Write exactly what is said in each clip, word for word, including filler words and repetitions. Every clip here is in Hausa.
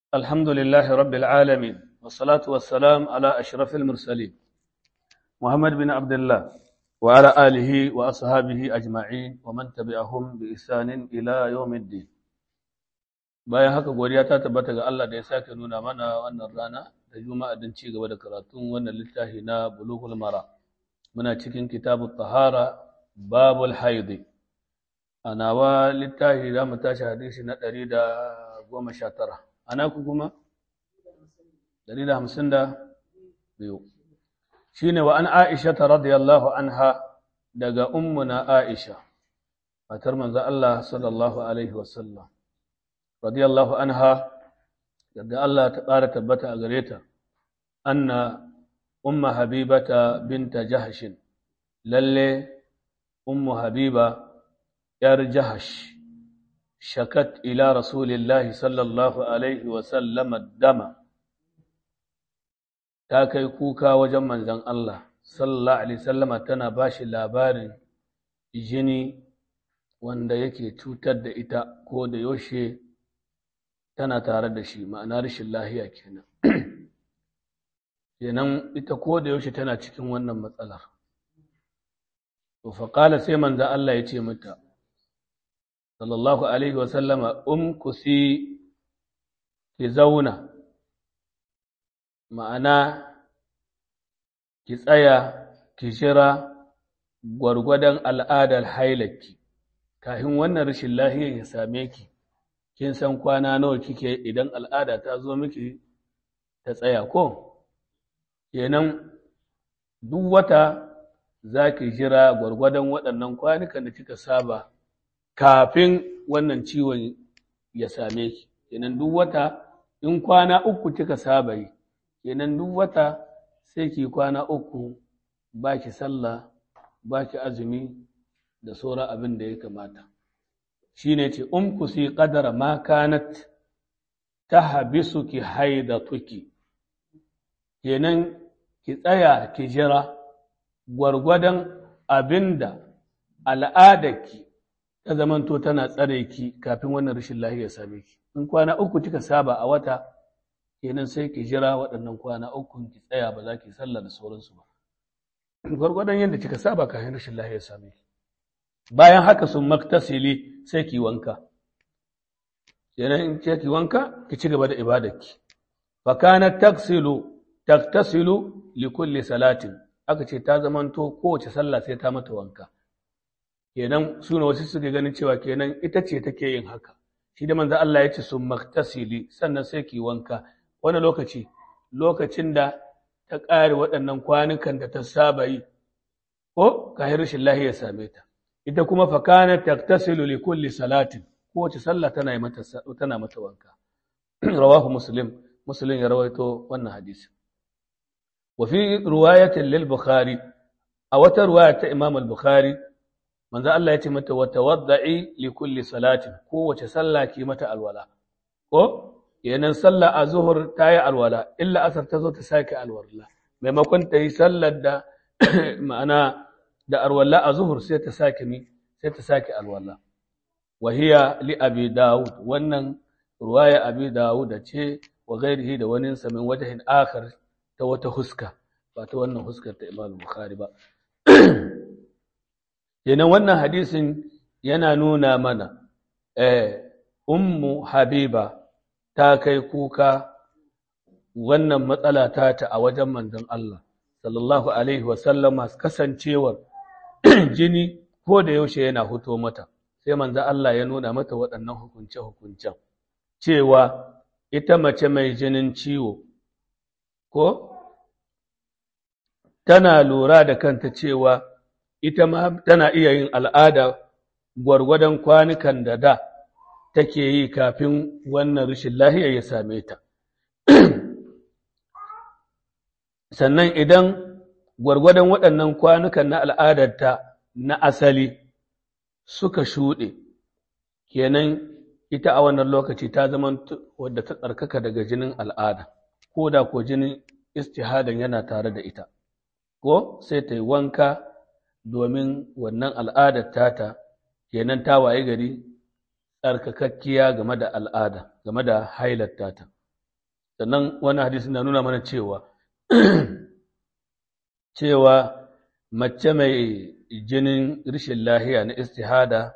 الحمد لله رب العالمين والصلاة والسلام على أشرف المرسلين محمد بن عبد الله وعلى آله وأصحابه أجمعين ومن تبعهم بإحسان إلى يوم الدين. bayan haka godiya ta tabbata ga Allah da ya sake nuna mana wannan rana da juma'a don ci gaba da karatun wannan littafi na Bulughul Mara. Muna cikin kitabut tahara babul haidi. A nawa littafi za mu tashi hadisi na ɗari da goma sha tara. Ana ku kuma? ɗari da hamsin da biyu. Shi ne wa an Aisha ta radiyallahu anha daga ummuna Aisha, matar manzan Allah sallallahu Alaihi wasallam. Radiyallahu anha, yadda Allah ta ƙara tabbata a gare ta, anna umma habibata binta jahashin, lalle ummu habiba ‘yar jahash, shakat ila Rasulillahi sallallahu Alaihi wasallama dama, ta kai kuka wajen manzan Allah sallallahu Alaihi wasallama tana ba shi labarin jini wanda yake cutar da ita ko da yaushe tana tare da shi, ma'ana rashin lahiya kenan. Kenan ita ko da yaushe tana cikin wannan matsalar. To faƙala sai manzan Allah ya ce mata, sallallahu Alaihi wasallama, um kusi ki zauna, ma'ana ki tsaya, ki jira gwargwadon al'adar hailaki, kafin wannan rashin lahiyar ya same ki, kin san kwana nawa kike idan al'ada ta zo miki ta tsaya ko? Kenan duk wata za ki jira gwargwadon waɗannan kwanukan da kika saba kafin wannan ciwon ya same ki. Kenan duk wata in kwana uku kika saba yi, kenan duk wata sai ki kwana uku ba ki sallah, ba ki azumi da sauran abin da ya kamata. Shi ne ce, um ku si ƙadara ma kanat ta habisu ki haida tuki, kenan ki tsaya ki jira gwargwadon abin da al'adarki ta zamanto tana tsare ki kafin wannan rashin lahiya ya same ki. In kwana uku kika saba a wata, kenan sai ki jira waɗannan kwana uku ki tsaya ba za ki sallah da sauransu ba. Gwargwadon yadda kika saba kafin rashin lahiya ya same ki. Bayan haka sun maktasili sai ki wanka. Kenan in ki wanka, ki ci gaba da ibadarki. Fa kana taksilu taktasilu li kulli salatin. Aka ce ta zamanto kowace sallah sai ta mata wanka. Kenan suna wasu suke ganin cewa kenan ita ce take yin haka. Shi da manzo Allah ya ce sun maktasili sannan sai ki wanka. Wani lokaci lokacin da ta ƙare waɗannan kwanukan da ta saba yi ko kayan rashin lahiya ya same ta. Ita kuma fa kana taktasilu li kulli salatin, kowace sallah tana mata tana mata wanka. Rawahu Muslim, Muslim ya rawaito wannan hadisi. Wa fi riwayatin lil Bukhari, a wata riwaya ta Imam al-Bukhari, manzo Allah ya ce mata wa tawadda'i li kulli salatin, kowace sallah ki mata alwala. Ko yanan sallah a zuhur ta yi alwala, illa asar ta zo ta sake alwala. Maimakon ta yi sallar da ma'ana da alwala a zuhur sai ta sake mi sai ta sake alwala. Wa hiya li Abi Dawud, wannan ruwaya Abi Dawud ce wa ghairihi da wani sa min wajhin akhar ta wata huska, ba ta wannan huskar ta Imam Bukhari ba. Kenan wannan hadisin yana nuna mana eh ummu Habiba ta kai kuka wannan matsala ta ta a wajen manzon Allah sallallahu alaihi wasallama, kasancewar jini ko da yaushe yana fito mata, sai manzon Allah ya nuna mata waɗannan hukunce-hukuncen cewa ita mace mai jinin ciwo ko tana lura da kanta cewa ita ma tana iya yin al'ada gwargwadon kwanukan da da take yi kafin wannan rashin lahiya ya same ta. Sannan idan gwargwadon waɗannan kwanukan na al'adarta na asali suka shuɗe, kenan ita a wannan lokaci ta zama wadda ta tsarkaka daga jinin al'ada, ko da ko jinin istihadan yana tare da ita, ko sai ta yi wanka domin wannan al'adar tata, kenan ta waye gari tsarkakakkiya game da al'ada, game da hailar tata. sannan wani hadisi na nuna mana cewa cewa mace mai jinin rashin lahiya na istihada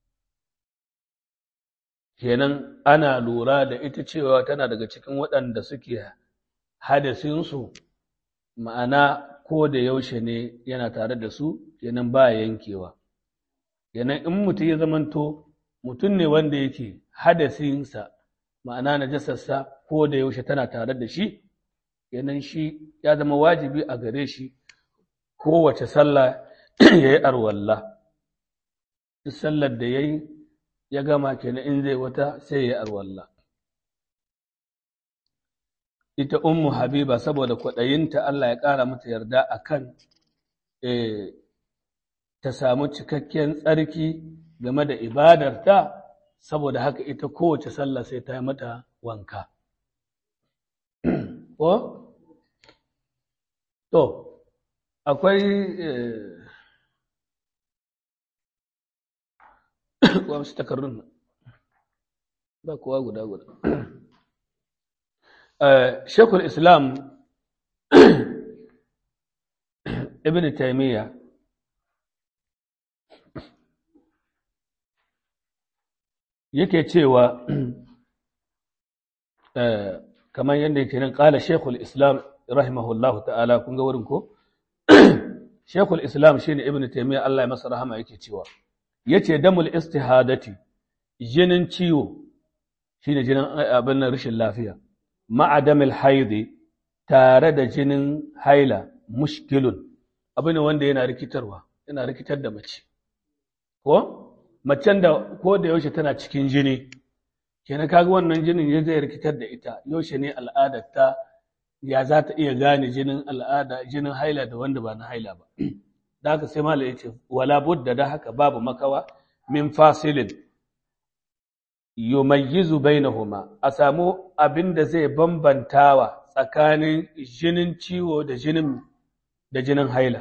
kenan ana lura da ita cewa tana daga cikin waɗanda suke hadasinsu ma'ana ko da yaushe ne yana tare da su kenan ba yankewa kenan in mutum ya zamanto mutum ne wanda yake hadasinsa ma'ana najasarsa ko da yaushe tana tare da shi kenan shi ya zama wajibi a gare shi kowace sallah ya yi arwalla duk sallar da ya yi ya gama kenan in zai wata sai ya yi arwalla ita ummu habiba saboda kwaɗayinta Allah ya ƙara mata yarda a kan ta samu cikakken tsarki game da ibadarta saboda haka ita kowace sallah sai ta yi mata wanka ko to akwai wasu takarrun ba kowa guda guda shekul islam ibn taimiyya yake cewa kamar yadda yake nan ƙala shekul islam rahimahullahu ta'ala kun ga wurin ko shekul islam shine ibn taimiyya Allah ya masa rahama yake cewa yace damul istihadati jinin ciwo shine jinin abin nan rashin lafiya ma'adamil haidi tare da jinin haila mushkilun abu ne wanda yana rikitarwa yana rikitar da mace ko macen da ko da yaushe tana cikin jini kenan kaga wannan jinin ya zai rikitar da ita yaushe ne al'adar ta ya za ta iya gane jinin al'ada jinin haila da wanda ba na haila ba da haka sai malai yace wala budda da haka babu makawa min fasilin yumayyizu bainahuma a samu abin da zai bambantawa tsakanin jinin ciwo da jinin da jinin haila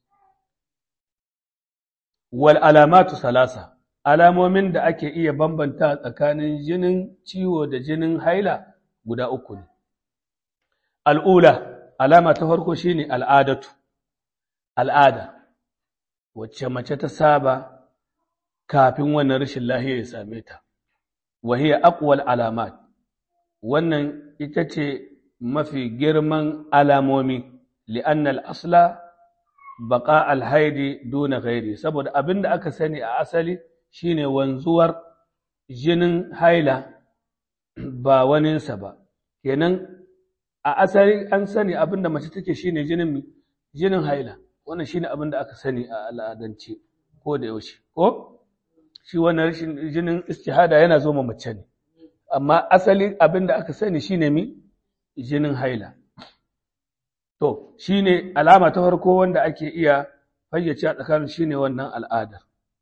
wal alamatu salasa alamomin da ake iya bambanta tsakanin jinin ciwo da jinin haila guda uku ne al'ula alama ta farko shine al'adatu al'ada wacce mace ta saba kafin wannan rashin lahiya ya same ta وهي أقوى العلامات wannan ita ce mafi girman alamomi li'anna al-asla baqa al-haidi duna ghairi saboda abinda aka sani a asali shine wanzuwar jinin haila ba waninsa ba kenan a asali an sani abinda mace take shine jinin jinin haila wannan shine abinda aka sani a al'adance ko da yaushe ko shi wannan rashin jinin istihada yana zo ma mace ne amma asali abin da aka sani shine mi jinin haila to shine alama ta farko wanda ake iya fayyace a tsakanin shine wannan al'adar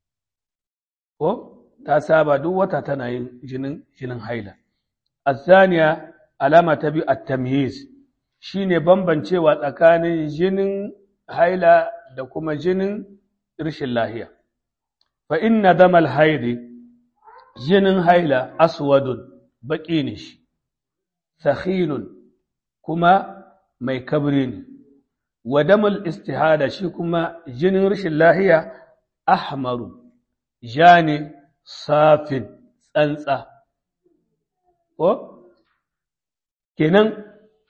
ko ta saba duk wata tana yin jinin jinin haila azaniya alama ta biyu at-tamyiz shine bambancewa tsakanin jinin haila da kuma jinin rashin lahiya fa inna damal haidi jinin haila aswadun baƙi ne shi sakhinun kuma mai kabri ne wa damul istihada shi kuma jinin rashin lahiya ahmaru jani safin tsantsa ko kenan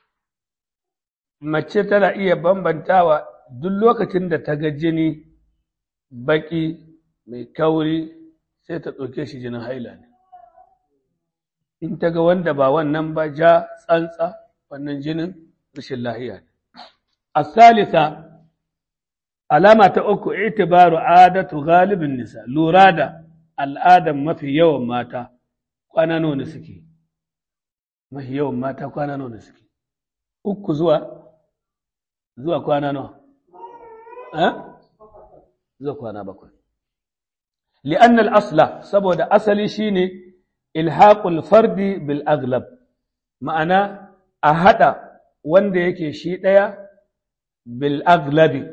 mace tana iya bambantawa duk lokacin da ta ga jini baƙi mai kauri sai ta ɗauke shi jinin haila ne in ta ga wanda ba wannan ba ja tsantsa wannan jinin rashin lahiya ne asalisa alama ta uku itibaru adatu galibin nisa lura da al'adan mafi yawan mata kwana nawa suke mafi yawan mata kwana nawa suke uku zuwa zuwa kwana nawa eh zuwa kwana bakwai لأن الأصل سبب أصلي شيني إلحاق الفرد بالأغلب معنى أهدا wanda yake shi ɗaya bil aglabi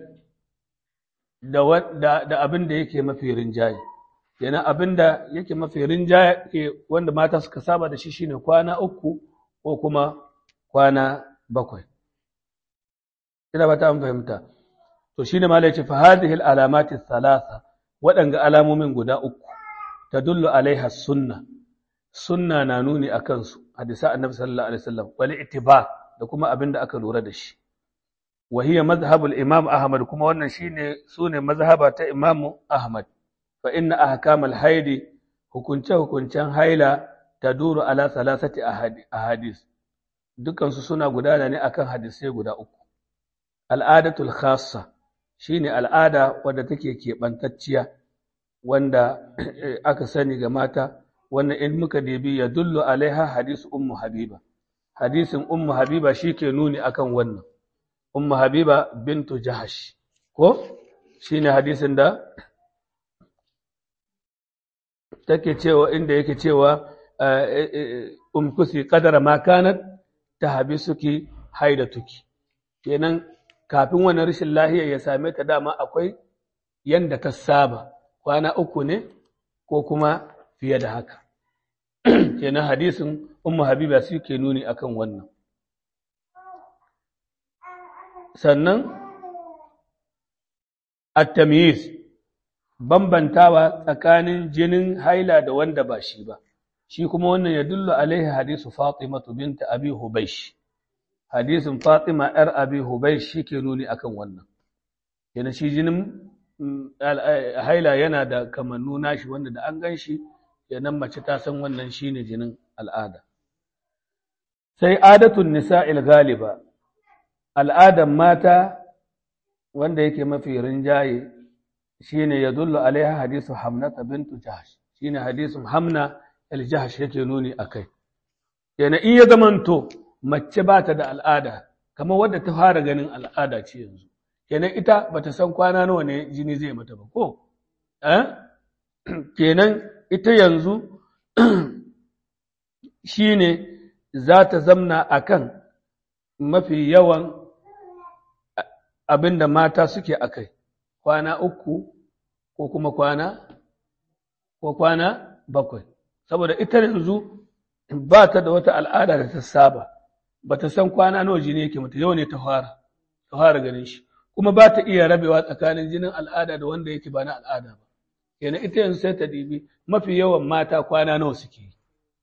da da abin da yake mafi rinjaye yana abin da yake mafi rinjaye wanda mata suka saba da shi shine kwana uku ko kuma kwana bakwai. Ina ba ta an fahimta. To shine ma ce fa hadhihi al-alamati thalatha waɗanga alamomin guda uku tadullu alaiha sunna. Sunna na nuni akan su hadisa annabi sallallahu alaihi wasallam wal ittiba da kuma abin da aka lura da shi. Wa hiya madhhabul imam Ahmad kuma wannan shine sune mazhaba ta Imam Ahmad. Fa inna ahkamal haidi hukunce hukuncen haila taduru ala salasati ahadis. Dukansu suna gudana ne akan hadisai guda uku. Al'adatul khassa shine al'ada wadda take keɓantacciya wanda aka sani ga mata, wannan in muka debi ya dullu alaiha hadisu ummu habiba. Hadisin ummu habiba shi ke nuni akan wannan. Ummu habiba bintu jahash ko shine hadisin da take cewa inda yake cewa umkusi qadara ma kanat tahbisuki haidatuki. Kenan kafin wannan rashin lahiya ya same ta dama akwai yanda ta saba kwana uku ne ko kuma fiye da haka. Kenan hadisin ummu habiba su ke nuni akan wannan. Sannan at-tamyiz bambantawa tsakanin jinin haila da wanda ba shi ba, shi kuma wannan ya dullu alaihi hadisu Fatima binta Abi Hubaysh. Hadisin Fatima ‘yar Abi Hubaysh shi ke nuni akan wannan. Yana shi jinin haila yana da kamannu nashi wanda da an gan shi, yanan mace ta san wannan shi ne jinin al'ada. Sai adatun nisa'il galiba, al'adan mata wanda yake mafi rinjaye shi ne ya dullu alaiha hadisu Hamnata bintu Jahash, shi ne hadisun Hamna al-Jahash yake nuni a kai. Yana in ya zamanto mace ba ta da al'ada, kamar wadda ta fara ganin al'ada ce yanzu, kenan ita ba ta san kwana nawa ne jini zai mata ba, ko? Kenan ita yanzu shi ne za ta zamna a kan mafi yawan abin da mata suke a kai, kwana uku ko kuma kwana, ko kwana bakwai, saboda ita yanzu ba ta da wata al'ada da ta saba. Ba ta san kwana nawa jini yake mata, yau ne ta fara ta fara ganin shi, kuma ba ta iya rabewa tsakanin jinin al'ada da wanda yake ba na al'ada ba. Kenan ita yanzu sai ta dibi mafi yawan mata kwana nawa suke yi.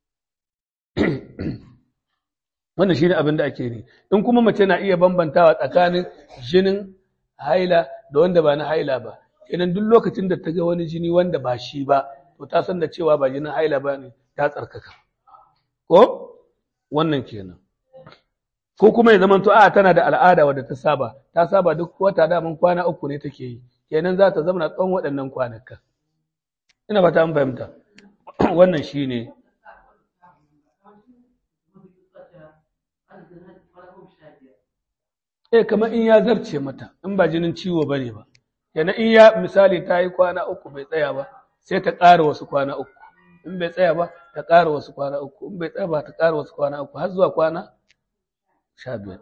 Wannan shine abin da ake ne. In kuma mace na iya bambantawa tsakanin jinin haila da wanda ba na haila ba, kenan duk lokacin da ta ga wani jini wanda ba shi ba, to ta san da cewa ba jinin haila ba ne, ta tsarkaka. Ko wannan kenan. Ko kuma ya zamanto a tana da al'ada wadda ta saba, ta saba duk wata daman kwana uku ne take yi, kenan za ta zama tsawon waɗannan kwanaka. Ina ba ta an fahimta. Wannan shi ne. Eh, kamar in ya zarce mata, in ba jinin ciwo ba ne ba. Kenan in ya misali ta yi kwana uku bai tsaya ba, sai ta ƙara wasu kwana uku. In bai tsaya ba, ta ƙara wasu kwana uku. In bai tsaya ba, ta ƙara wasu kwana uku, har zuwa kwana sha biyar.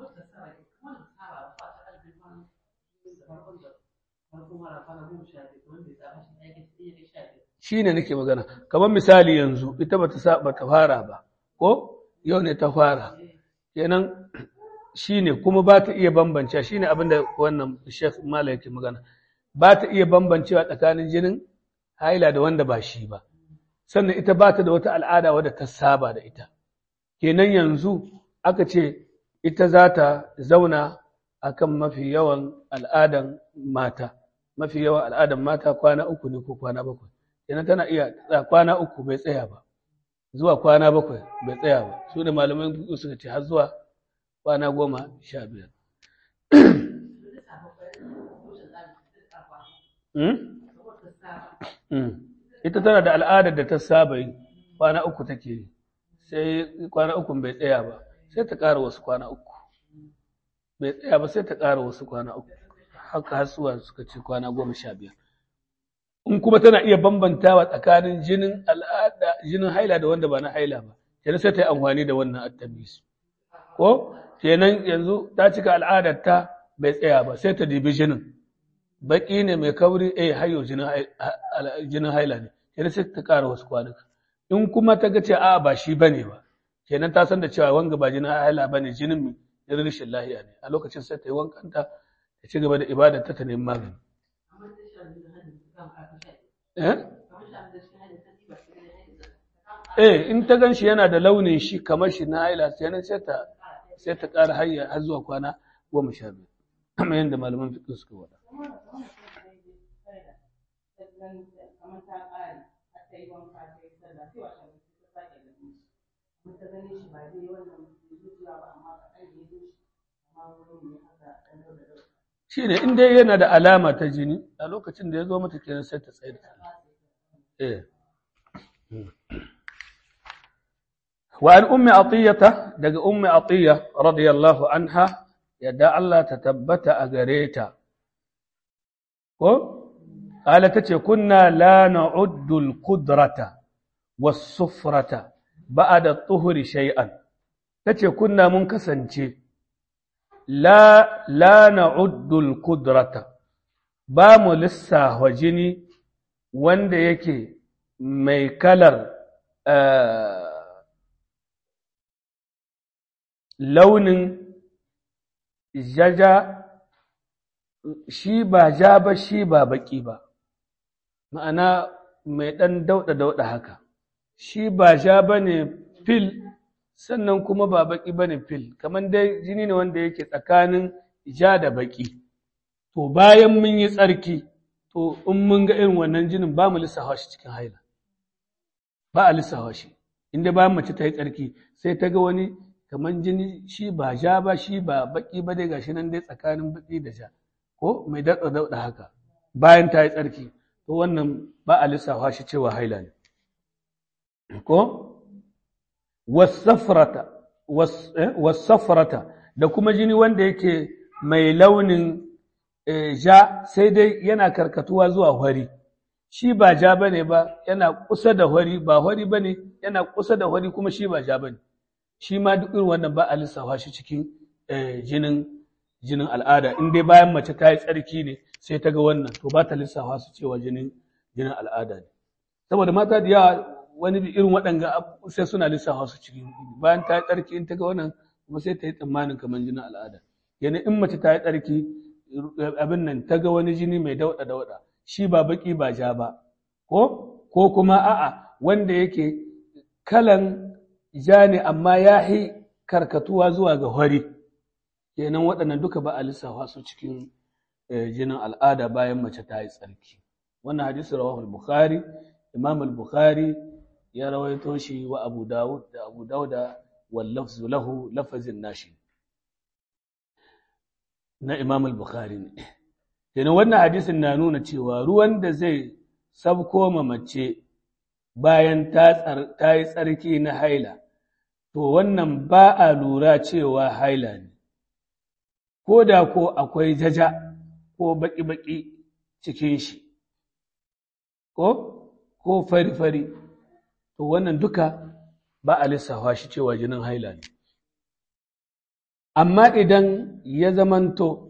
Shi ne nake magana, kamar misali yanzu ita ba ta fara ba, ko yau ne ta fara, kenan shi ne kuma ba ta iya bambance, shi ne abinda wannan Sheikh Mala yake magana, ba ta iya bambancewa tsakanin jinin haila da wanda ba shi ba, sannan ita ba ta da wata al'ada wadda ta saba da ita, kenan yanzu aka ce ita za ta zauna a kan mafi yawan al'adan mata, mafi yawan al'adan mata kwana uku ne ko kwana bakwai, kenan tana iya kwana uku bai tsaya ba, zuwa kwana bakwai bai tsaya ba, su da malaman suka ce har zuwa kwana goma sha biyar. Ita tana da al'adar da ta saba yi, kwana uku take yi, sai kwana uku bai tsaya ba, sai ta ƙara wasu kwana uku. Bai tsaya ba sai ta ƙara wasu kwana uku, haka hasuwa suka ce kwana goma sha biyar. In kuma tana iya bambantawa tsakanin jinin al'ada, jinin haila da wanda ba na haila ba, kenan sai ta yi amfani da wannan at-tamyiz. Ko kenan yanzu ta cika al'adar ta bai tsaya ba, sai ta dibi jinin. Baki ne mai kauri, eh hayo jinin haila ne, kenan sai ta ƙara wasu kwanuka. In kuma ta ga ce a'a ba shi bane ba, kenan ta san da cewa wanga ba jinin haila bane jinin mi jinin rashin lahiya ne a lokacin sai ta yi wankanta ta ci gaba da ibadar ta ta nemi magani eh eh in ta ganshi yana da launin shi kamar shi na haila sai sai ta sai ta ƙara hayya har zuwa kwana goma sha biyu kamar yadda malaman fiqh suka wada shi ne in dai yana da alama ta jini a lokacin da ya zo mata kenan sai ta tsaye da eh وعن أم عطية دق أم عطية رضي الله عنها يدعى الله تتبت أجريتا قالت كنا لا نعد القدرة والصفرة بعد الطهر شيئا تتي كنا منكسنتي لا لا نعد القدرة بام لسا وجني وند يكي ميكلر آه launin jaja shi ba ja ba shi ba baki ba ma'ana mai ɗan dauɗa-dauɗa haka shi ba ja ba ne fil sannan kuma ba baki ba ne fil kamar dai jini ne wanda yake tsakanin ja da baki to bayan mun yi tsarki to in mun ga irin wannan jinin ba mu lissafa shi cikin haila ba a lissafa shi inda bayan mace ta yi tsarki sai ta ga wani kamar jini shi ba ja ba shi ba baki ba dai gashi nan dai tsakanin baki da ja ko mai datsa dauda haka bayan ta yi tsarki to wannan ba a lissafa shi cewa haila ne ko wasafrata wasafrata da kuma jini wanda yake mai launin ja sai dai yana karkatuwa zuwa hori shi ba ja bane ba yana kusa da hori ba hori bane yana kusa da hori kuma shi ba ja bane shi ma duk irin wannan ba a lissafa shi cikin jinin jinin al'ada in dai bayan mace ta yi tsarki ne sai ta ga wannan to ba ta lissafa su cewa jinin jinin al'ada ne saboda mata da yawa wani bi irin waɗanga sai suna lissafa su cikin bayan ta yi tsarki in ta ga wannan kuma sai ta yi tsammanin kamar jinin al'ada yana in mace ta yi tsarki abin nan ta ga wani jini mai dauɗa dauɗa shi ba baki ba ja ba ko ko kuma a'a wanda yake kalan ja ne amma ya yi karkatuwa zuwa ga hori kenan waɗannan duka ba a lissafa su cikin jinin al'ada bayan mace ta yi tsarki wannan hadisi rawahu al-bukhari imam al-bukhari ya rawaito shi wa abu dawud da abu dauda wal lafzu lahu lafazin nashi na imam al-bukhari ne kenan wannan hadisin na nuna cewa ruwan da zai sabko ma mace bayan ta yi tsarki na haila to wannan ba a lura cewa haila ne, ko da ko akwai jaja ko baƙi-baƙi cikin shi, ko ko fari-fari, to wannan duka ba a lissafa shi cewa jinin haila ne. Amma idan ya zamanto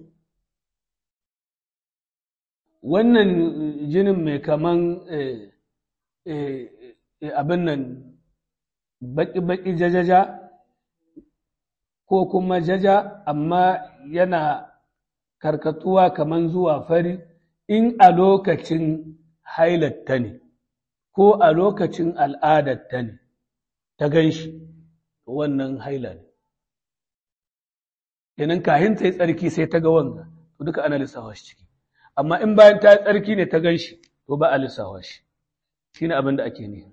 wannan jinin mai kaman eh, eh, abin nan baƙi-baƙi jajaja ko kuma jaja amma yana karkatuwa kaman zuwa fari in a lokacin hailatta ne ko a lokacin al'adatta ne ta gan shi wannan haila ne. Yanin kahin ta yi tsarki sai ta ga wanga, to duka ana lissawa shi ciki. Amma in bayan ta yi tsarki ne ta gan shi, to ba a lissawa shi. Shi ne abin da ake ne.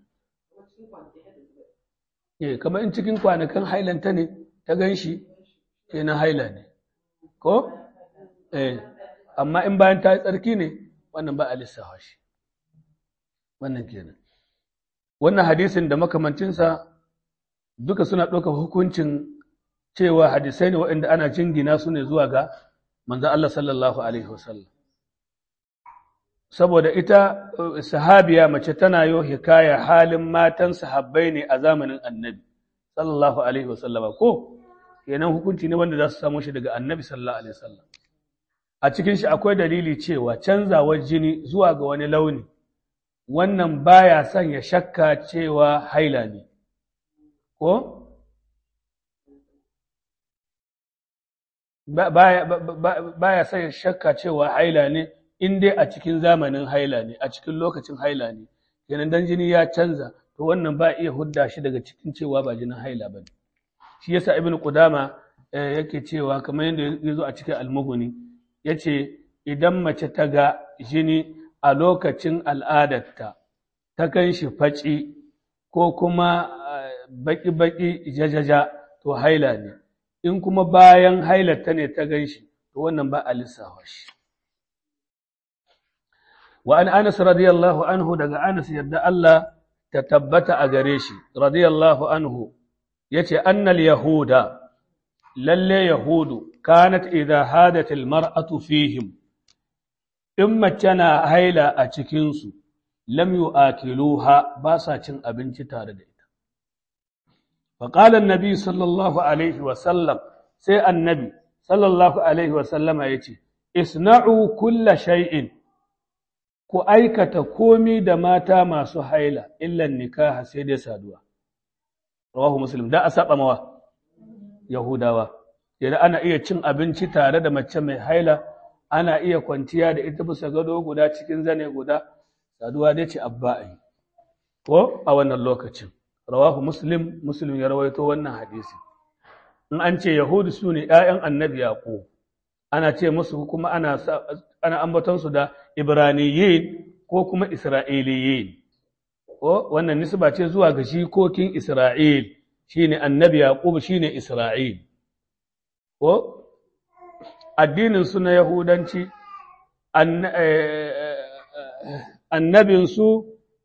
Eh, kamar in cikin kwanakan hailanta ne ta gan shi, ke na haila ne. Ko? Eh, amma in bayan ta yi tsarki ne, wannan ba a lissawa shi. Wannan kenan. Wannan hadisin da makamancinsa duka suna ɗaukar hukuncin cewa hadisai ne waɗanda ana jingina su ne zuwa ga manzo Allah sallallahu alaihi wasallam. Saboda ita sahabiya mace tana yo hikaya halin matan sahabbai ne a zamanin annabi sallallahu alaihi wasallama ko kenan hukunci ne wanda za su samu shi daga annabi sallallahu alaihi wasallam. A cikin shi akwai dalili cewa canzawar jini zuwa ga wani launi wannan baya son ya shakka cewa haila ne ko baya sai shakka cewa haila ne in dai a cikin zamanin haila ne a cikin lokacin haila ne kenan dan jini ya canza to wannan ba iya hudda shi daga cikin cewa ba jinin haila ba ne shi yasa ibnu qudama yake cewa kamar yadda ya zo a cikin almughni yace idan mace ta ga jini a lokacin al'adarta ta kan shi faci ko kuma baki-baki jajaja to haila ne in kuma bayan hailarta ne ta gan shi to wannan ba a lissafa shi wa an anas radiyallahu anhu daga anas yadda Allah ta tabbata a gare shi radiyallahu anhu yace annal yahuda lalle yahudu kanat idha hadat al mar'atu fihim in mace na haila a cikin su lam yu'akiluha ba sa cin abinci tare da ita fa qala an-nabi sallallahu alaihi wa sallam sai annabi sallallahu alaihi wa sallama yace isna'u kulla shay'in ku aikata komi da mata masu haila illan nikaha sai dai saduwa rawahu muslim da asaba mawa yahudawa idan ana iya cin abinci tare da mace mai haila ana iya kwanciya da ita bisa gado guda cikin zane guda saduwa dai ce abba'i ko a wannan lokacin rawahu muslim muslim ya rawaito wannan hadisi in an ce yahudu su ne ƴaƴan annabi yaqub ana ce musu kuma ana ana ambaton su da ibraniyin ko kuma isra'iliyin ko wannan nisba ce zuwa ga jikokin isra'il shine annabi yaqub shine isra'il ko addinin su na yahudanci annabin su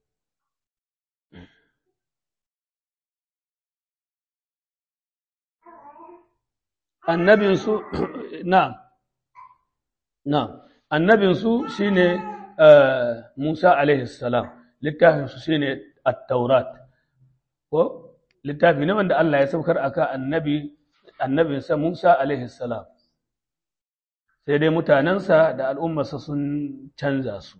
annabin su na na annabin su shine Musa alaihi salam littafin su shine at-taurat ko littafi ne wanda Allah ya saukar aka annabi annabinsa Musa alaihi salam sai dai mutanensa da al'ummarsa sun canza su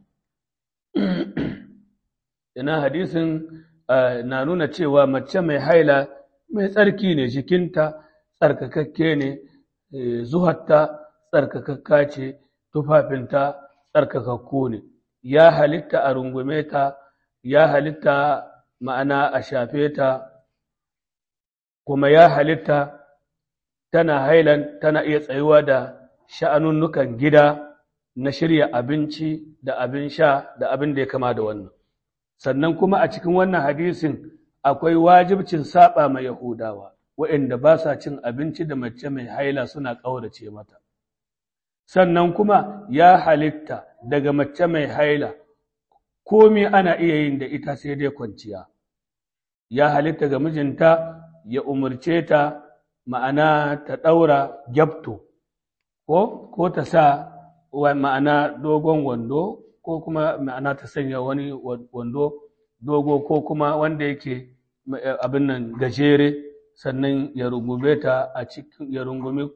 ina hadisin na nuna cewa mace mai haila mai tsarki ne jikinta tsarkakakke ne zuhatta tsarkakakka ce tufafinta tsarkakakku ne ya halitta a rungume ta ya halitta ma'ana a shafe ta kuma ya halitta tana hailan tana iya tsayuwa da sha'anunnukan gida na shirya abinci da abin sha da abin da ya kama da wannan sannan kuma a cikin wannan hadisin akwai wajibcin saba ma yahudawa waɗanda ba sa cin abinci da mace mai haila suna ƙaurace mata sannan kuma ya halitta daga mace mai haila komai ana iya yin da ita sai dai kwanciya ya halitta ga mijinta ya umarce ta ma'ana ta ɗaura gyabto ko ko ta sa ma'ana dogon wando ko kuma ma'ana ta sanya wani wando dogo ko kuma wanda yake abin nan gajere sannan ya rungume ta a cikin ya rungume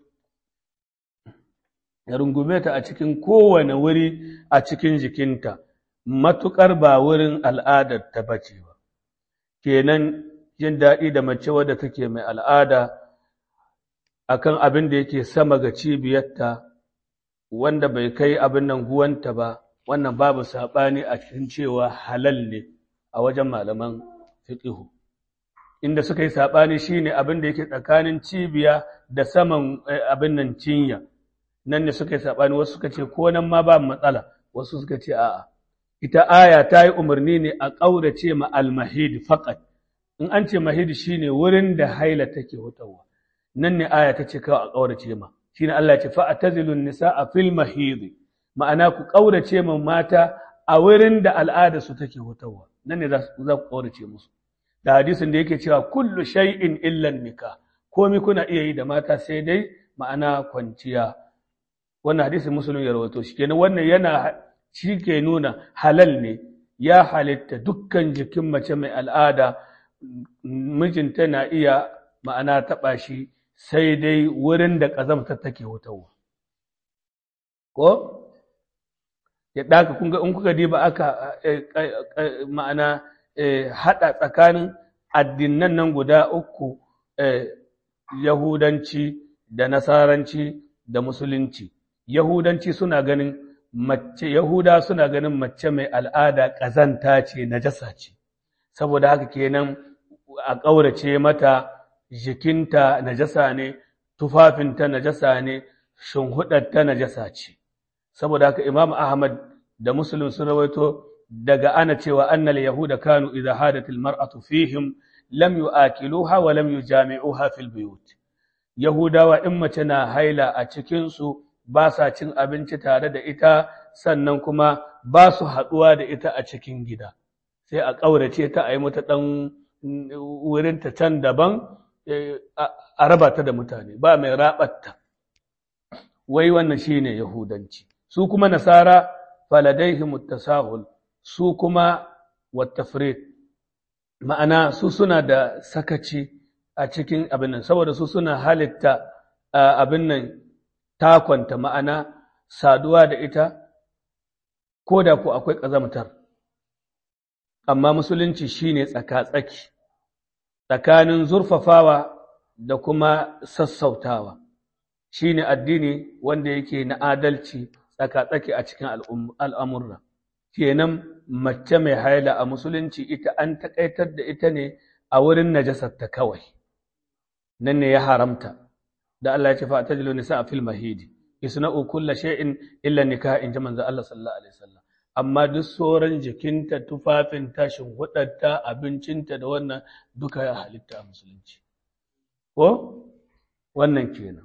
ya rungume ta a cikin kowane wuri a cikin jikinta matukar ba wurin al'adar ta bace ba kenan jin daɗi da mace wadda take mai al'ada akan abin da yake sama ga cibiyarta wanda bai kai abin nan guwanta ba wannan babu saɓani a cikin cewa halal ne a wajen malaman fiqhu inda suka yi saɓani shine abin da yake tsakanin cibiya da saman abin nan cinya nan ne suka yi saɓani wasu suka ce ko nan ma ba matsala wasu suka ce a'a ita aya ta yi umarni ne a ƙaurace ma almahid faqat in an ce mahid shine wurin da haila take hutawa nan ne aya ta ce kawai a ƙaurace ma shine Allah ya ce fa atazilun nisaa fil mahid ma'ana ku ƙaurace ma mata a wurin da al'ada su take hutawa nan ne za ku ƙaurace musu da hadisin da yake cewa kullu shay'in illa nikah komai kuna iya yi da mata sai dai ma'ana kwanciya wannan hadisin musulun ya rawaito shi kenan wannan yana shi ke nuna halal ne ya halitta dukkan jikin mace mai al'ada mijinta na iya ma'ana taɓa shi sai dai wurin da ƙazamta take hutawa ko ya ɗaka kunga in kuka diba aka ma'ana haɗa tsakanin addinan nan guda uku yahudanci da nasaranci da musulunci yahudanci suna ganin mace yahuda suna ganin mace mai al'ada ƙazanta ce najasa ce saboda haka kenan a ƙaurace mata jikinta najasa ne tufafinta najasa ne shinhudarta najasa ce saboda haka Imam Ahmad da Muslim sun rawaito daga ana cewa annal yahuda kanu idha hadatil mar'atu fihim lam yu'akiluha wa lam yujami'uha fil buyut yahudawa in mace na haila a cikin su ba sa cin abinci tare da ita sannan kuma ba su haduwa da ita a cikin gida sai a kaurace ta a yi mata dan wurin ta can daban a raba ta da mutane ba mai rabatta wai wannan shine yahudanci su kuma nasara faladaihim at-tasahul su kuma wat-tafrid ma'ana su suna da sakaci a cikin abin nan saboda su suna halitta abin nan takwanta ma'ana saduwa da ita ko da ku akwai ƙazamtar amma musulunci shine tsaka-tsaki tsakanin zurfafawa da kuma sassautawa shine addini wanda yake na adalci tsaka-tsaki a cikin al'amurra kenan mace mai haila a musulunci ita an taƙaitar da ita ne a wurin najasarta kawai nan ne ya haramta da Allah ya ce fa tajlu nisa fil mahidi isna'u kullu shay'in illa nikah in ji manzo Allah sallallahu alaihi wasallam amma duk sauran jikinta tufafin tashin hudarta abincinta da wannan duka ya halitta a musulunci ko wannan kenan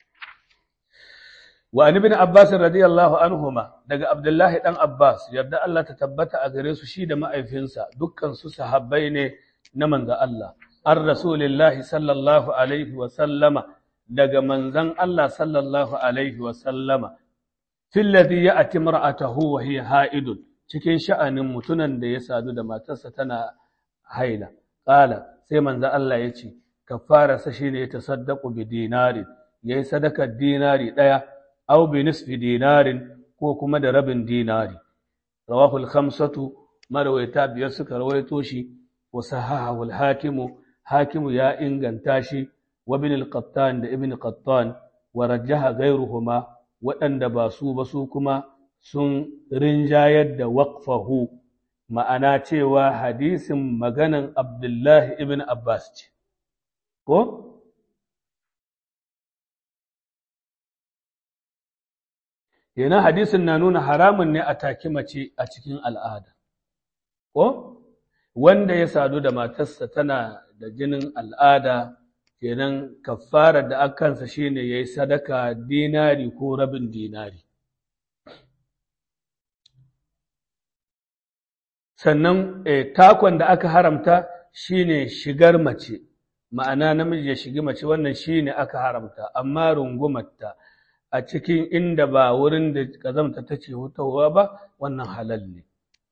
wa an ibn Abbas radiyallahu anhuma daga Abdullahi dan Abbas yarda Allah ta tabbata a gare su shi da ma'aifinsa dukkan su sahabbai ne na manzo Allah ar rasulillahi sallallahu alaihi wa sallama daga manzon Allah sallallahu alaihi wa sallama fil ladhi ya'ti mar'atahu wa hiya ha'idun cikin sha'anin mutunan da ya sadu da matarsa tana haila qala sai manzo Allah yace kafara sa shine ya tasaddaqu bi dinari yayi sadakar dinari daya aw bi nisfi dinarin ko kuma da rabin dinari rawahu al-khamsatu marwayata biyar suka rawaito shi wa sahahahu al-hakimu hakimu ya inganta shi wa ibn al-qattan da ibn qattan wa rajjaha ghayruhuma waɗanda ba su ba su kuma sun rinjayar da waqfahu ma'ana cewa hadisin maganan Abdullahi ibn Abbas ce ko yana hadisin na nuna haramun ne a taki mace a cikin al'ada ko wanda ya sadu da matarsa tana da jinin al'ada kenan kafarar da akansa shine yayi sadaka dinari ko rabin dinari sannan eh, takon da aka haramta shine shigar mace ma'ana namiji ya shigi mace wannan shine aka haramta amma rungumarta a cikin inda ba wurin da kazamta take hutawa ba wannan halal ne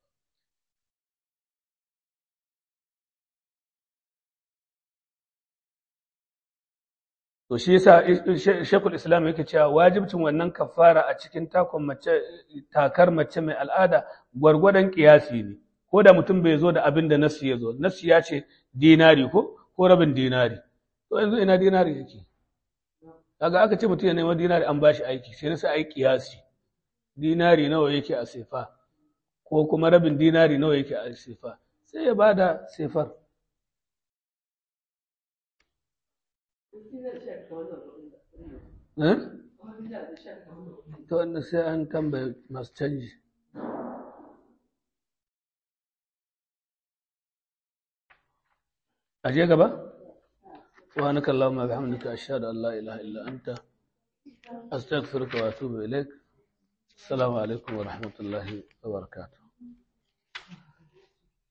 to shi yasa Sheikhul Islam yake cewa wajibcin wannan kafara a cikin takon mace takar mace mai al'ada gwargwadon kiyasi ne ko da mutum bai zo da abin da nasu ya zo nasu ya ce dinari ko ko rabin dinari to yanzu ina dinari yake kaga aka ce mutum ya nemi dinari an bashi aiki sai nasa ai kiyasi dinari nawa yake a sefa ko kuma rabin dinari nawa yake a sefa sai ya bada sefar eh to wanda sai an tambaye masu canji aje gaba subhanaka allahumma wa bihamdika ashhadu an la ilaha illa anta astaghfiruka wa atubu ilaik assalamu alaikum wa rahmatullahi wa barakatuh